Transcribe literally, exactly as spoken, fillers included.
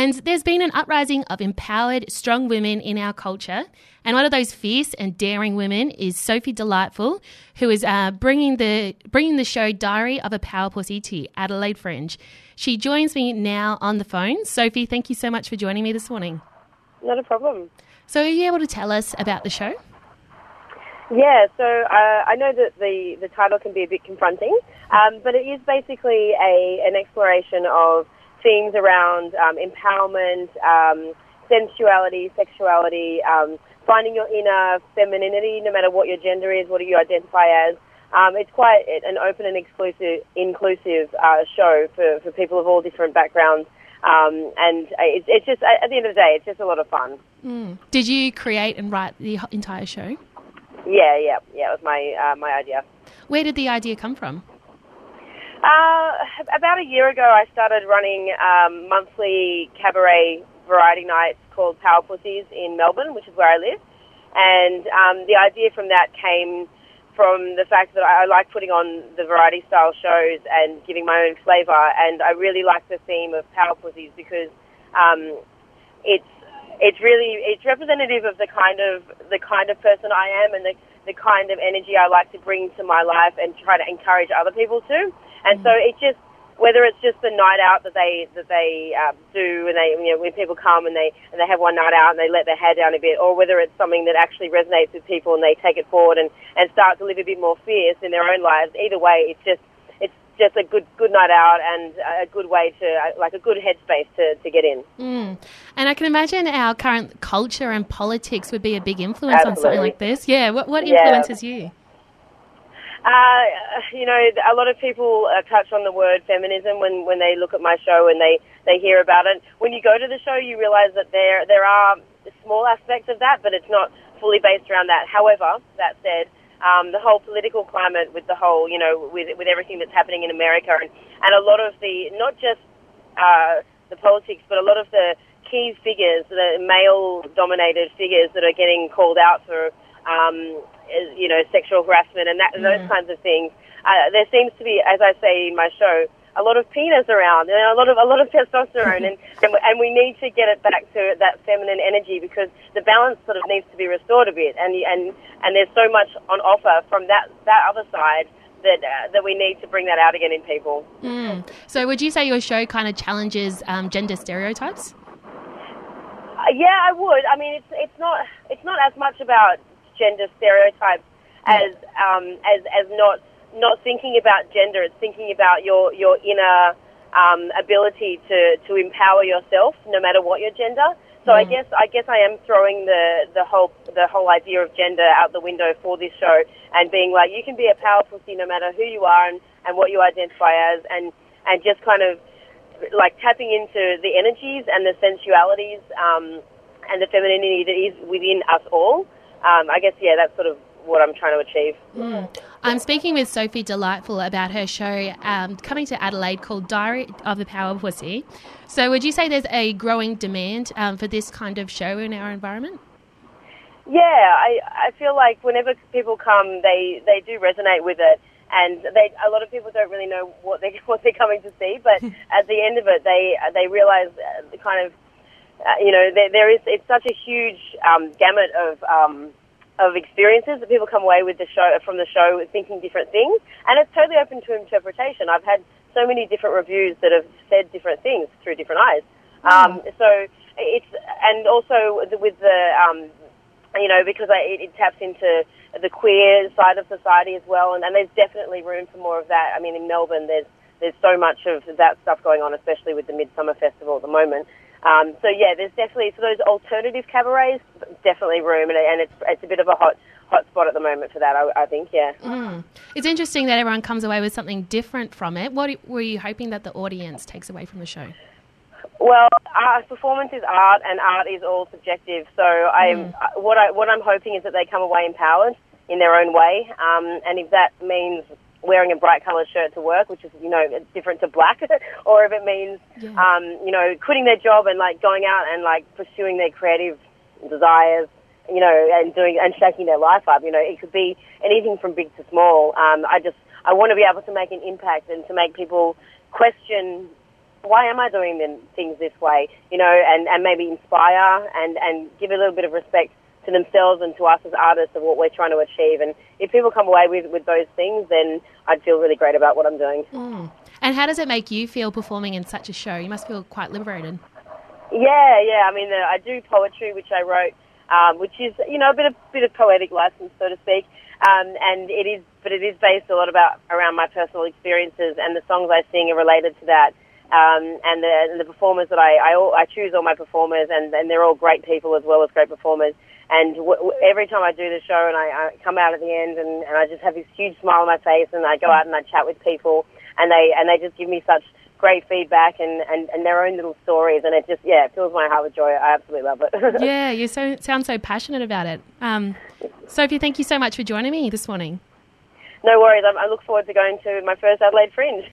And there's been an uprising of empowered, strong women in our culture. And one of those fierce and daring women is Sophie Delightful, who is uh, bringing the bringing the show Diary of a Power Pussy to Adelaide Fringe. She joins me now on the phone. Sophie, thank you so much for joining me this morning. Not a problem. So are you able to tell us about the show? Yeah, so uh, I know that the, the title can be a bit confronting, um, but it is basically a an exploration of themes around um, empowerment, um, sensuality, sexuality, um, finding your inner femininity, no matter what your gender is, what do you identify as. Um, it's quite an open and exclusive, inclusive uh, show for, for people of all different backgrounds, um, and it's, it's just, at the end of the day, it's just a lot of fun. Mm. Did you create and write the entire show? Yeah, yeah, yeah, it was my uh, my idea. Where did the idea come from? Uh, about a year ago, I started running um, monthly cabaret variety nights called Power Pussies in Melbourne, which is where I live. And um, the idea from that came from the fact that I, I like putting on the variety-style shows and giving my own flavour. And I really like the theme of Power Pussies because um, it's it's really it's representative of the kind of the kind of person I am and the the kind of energy I like to bring to my life and try to encourage other people to. And so it just, whether it's just the night out that they that they uh, do, and they, you know, when people come and they and they have one night out and they let their hair down a bit, or whether it's something that actually resonates with people and they take it forward and, and start to live a bit more fierce in their own lives. Either way, it's just it's just a good good night out and a good way to, like a good headspace to, to get in. Mm. And I can imagine our current culture and politics would be a big influence Absolutely. on something like this. Yeah. What what Yeah. influences you? Uh, you know, a lot of people uh, touch on the word feminism when, when they look at my show and they, they hear about it. When you go to the show, you realise that there there are small aspects of that, but it's not fully based around that. However, that said, um, the whole political climate with the whole, you know, with with everything that's happening in America and, and a lot of the, not just uh, the politics, but a lot of the key figures, the male-dominated figures that are getting called out for Um, you know, sexual harassment and that, mm. those kinds of things. Uh, there seems to be, as I say in my show, a lot of penis around and a lot of a lot of testosterone, and, and and we need to get it back to that feminine energy because the balance sort of needs to be restored a bit, and and and there's so much on offer from that that other side that uh, that we need to bring that out again in people. Mm. So, would you say your show kind of challenges um, gender stereotypes? Uh, yeah, I would. I mean, it's it's not it's not as much about gender stereotypes as um, as as not not thinking about gender. It's thinking about your your inner um, ability to, to empower yourself, no matter what your gender. So mm. I guess I guess I am throwing the, the whole the whole idea of gender out the window for this show and being like, you can be a power pussy no matter who you are and, and what you identify as, and and just kind of like tapping into the energies and the sensualities um, and the femininity that is within us all. Um, I guess, yeah, that's sort of what I'm trying to achieve. Mm. I'm speaking with Sophie Delightful about her show um, coming to Adelaide called Diary of a Power Pussy. So would you say there's a growing demand um, for this kind of show in our environment? Yeah, I, I feel like whenever people come, they, they do resonate with it. And they, a lot of people don't really know what, they, what they're coming to see, but at the end of it, they, they realise the kind of, Uh, you know, there, there is, it's such a huge um, gamut of um, of experiences that people come away with the show from the show thinking different things, and it's totally open to interpretation. I've had so many different reviews that have said different things through different eyes. Um, mm. So it's, and also with the, um, you know, because I, it, it taps into the queer side of society as well, and, and there's definitely room for more of that. I mean, in Melbourne, there's there's so much of that stuff going on, especially with the Midsummer Festival at the moment. Um, so yeah, there's definitely, for those alternative cabarets, definitely room, and, and it's it's a bit of a hot hot spot at the moment for that, I, I think, yeah. Mm. It's interesting that everyone comes away with something different from it. What were you hoping that the audience takes away from the show? Well, uh, performance is art, and art is all subjective. So I'm mm. what I what I'm hoping is that they come away empowered in their own way, um, and if that means wearing a bright coloured shirt to work, which is, you know, different to black, or if it means, yeah. um, you know, quitting their job and, like, going out and, like, pursuing their creative desires, you know, and doing and shaking their life up. You know, it could be anything from big to small. Um, I just, I want to be able to make an impact and to make people question why am I doing them, things this way, you know, and, and maybe inspire and, and give a little bit of respect to themselves and to us as artists of what we're trying to achieve. And if people come away with, with those things, then I'd feel really great about what I'm doing. Mm. And how does it make you feel performing in such a show? You must feel quite liberated. Yeah, yeah. I mean, uh, I do poetry, which I wrote, um, which is, you know, a bit of bit of poetic license, so to speak. Um, and it is, but it is based a lot about around my personal experiences, and the songs I sing are related to that. Um, and, the, and the performers that I, I, all, I choose all my performers, and, and they're all great people as well as great performers. And w- w- every time I do the show, and I, I come out at the end, and, and I just have this huge smile on my face, and I go out and I chat with people, and they and they just give me such great feedback and, and, and their own little stories, and it just, yeah, it fills my heart with joy. I absolutely love it. Yeah, you so sound so passionate about it. Um, Sophie, thank you so much for joining me this morning. No worries. I, I look forward to going to my first Adelaide Fringe.